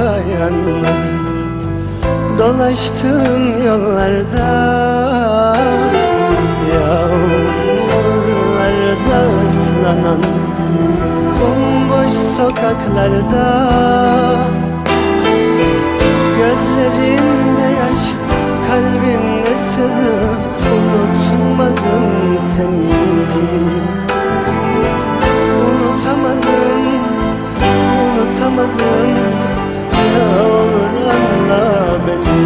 yalnız dolaştığım yollarda, yağmurlarda ıslanan bomboş sokaklarda, gözlerimde yaş, kalbimde sızı, unutmadım seni. Unutamadım, unutamadım, ne olur anla beni.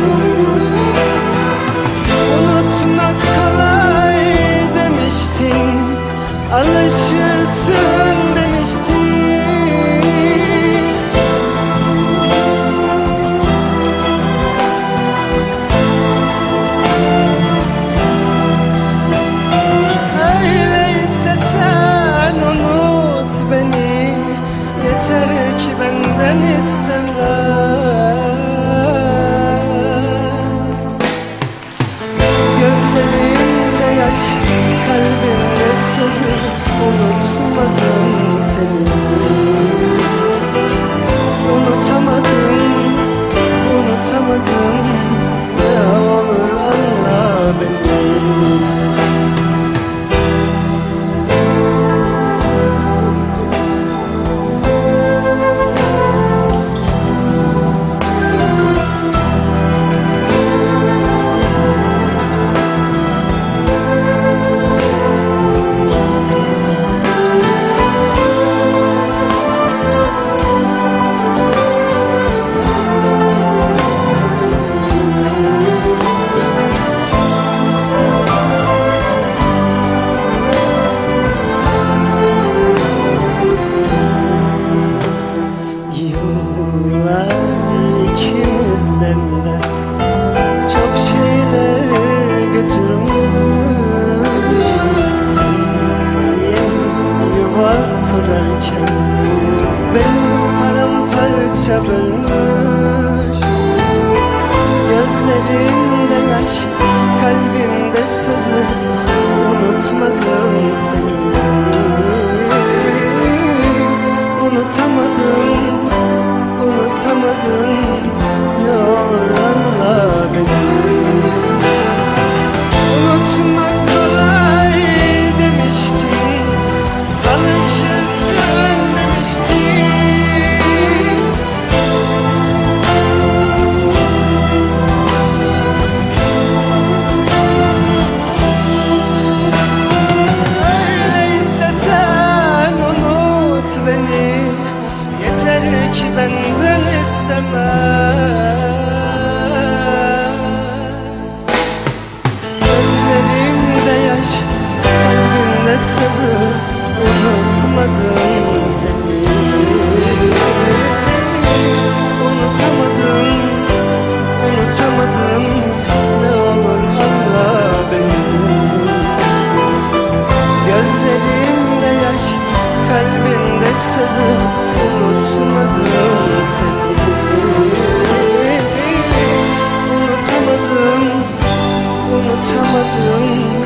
Unutmak kolay demiştin, alışırsın demiştin. Öyleyse sen unut beni, yeter ki benden isteme. Gözlerimde yaş, kalbimde sızı, unutmadım seni. Unutamadım, unutamadım, ne olur anla beni. Çok şeyler götürmüş, sen yeni yuva kurarken beni paramparça bölmüş. Gözlerimde yaş, kalbimde sızı, unutmadım seni. Unutamadım, unutamadım, ne olur anla beni. Unutmak kolay demiştin, alışırsın demiştin. Öyleyse sen unut beni, yeter ki benden isteme. Gözlerimde yaş, kalbimde sızı, unutmadım seni. Unutamadım, unutamadım, ne olur anla beni. Gözlerimde yaş, kalbimde sızı, unutmadım seni. Unutamadım, unutamadım,